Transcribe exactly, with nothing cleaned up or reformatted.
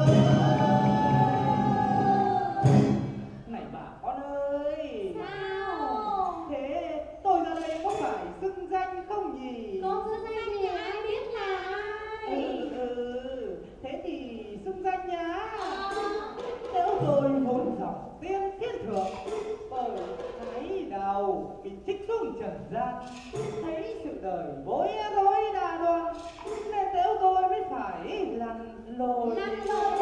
Này bà con ơi. Sao? Thế tôi ra đây có phải xưng danh không nhỉ? Cô xưng danh thì ai biết là ai? Ừ, ừ. Thế thì xưng danh nhá. Ờ. Nếu tôi vốn dòng tiên thiên thượng, bởi thấy đầu mình trích xuống trần gian, thấy sự đời bối rối đa đoan, nên nếu tôi mới phải lăn lộn. Lăn lộn